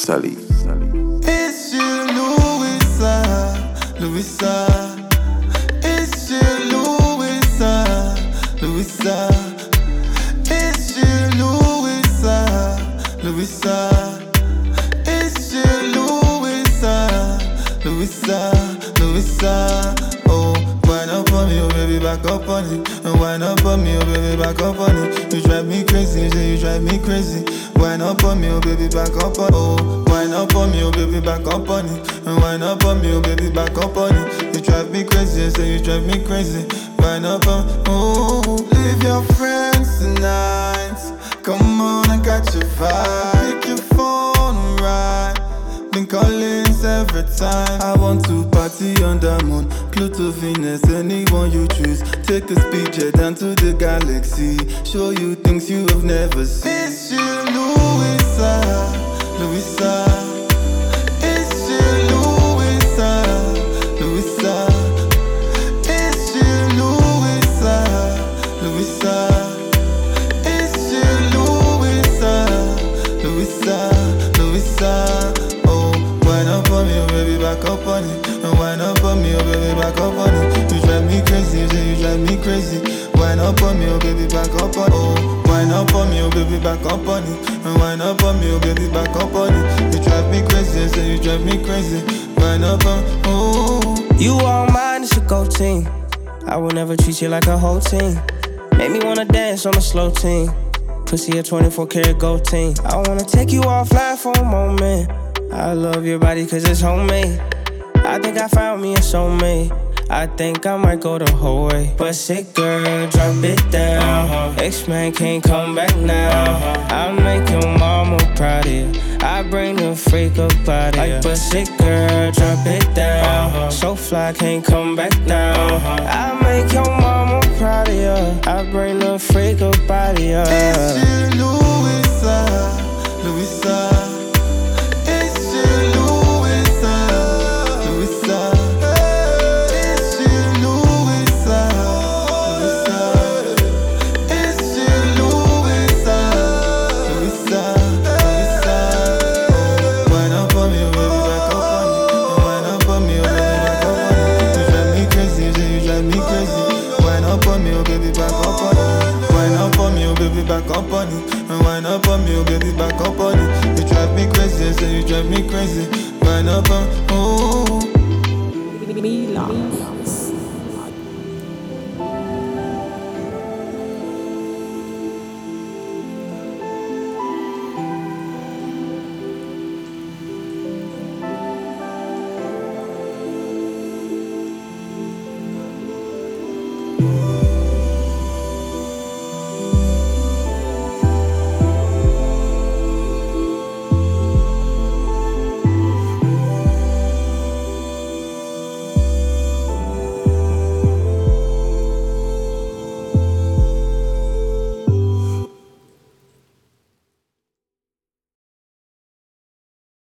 Sully. It's you, Louisa, Louisa. It's you, Louisa, Louisa. It's you, Louisa, Louisa. It's you, Louisa, Louisa, Louisa. Oh, wind up on me, oh baby, back up on it. And wind up on me, oh baby, back up on it. You drive me crazy, you drive me crazy. Wind up on me, oh baby, back up on it. Oh, wind up on me, oh baby, back up on it. And wind up on me, oh baby, back up on it. You drive me crazy, you drive me crazy. Wind up on, oh, leave your friends tonight. Come on, I got your vibe. Pick your phone right. Been calling several times. I want to party on the moon, Pluto, Venus, anyone you choose. Take a speed jet down to the galaxy. Show you things you have never seen. It's you, Louisa, Louisa. It's you, Louisa, Louisa. It's you, Louisa, Louisa. It's you, Louisa, Louisa, Louisa. Wind up on me, oh baby, back up on it. And wind up on me, oh baby, back up on it. You drive me crazy, you drive me crazy. Wind up on me, oh baby, back up on it. Oh, wind up on me, oh baby, back up on it. And wind up on me, oh baby, back up on it. You drive me crazy, you drive me crazy. Wind up on, oh. You all mine, it's a go team. I will never treat you like a whole team. Make me wanna dance on a slow team. Pussy a 24 karat gold team. I wanna take you offline for a moment. I love your body cause it's homemade. I think I found me a soulmate. I think I might go the whole way. But sick girl, drop it down. X-Man can't come back now. I'll make your mama proud of you. I bring the freak up out of you. But sick girl, drop it down. So fly, can't come back now. I'll make your mama proud of you. I bring the freak up out of you. It's you, Louisa, Louisa. Back up on it, and wind up on me, oh baby, back up on it. You drive me crazy, you drive me crazy. Wind up on, oh. Milan.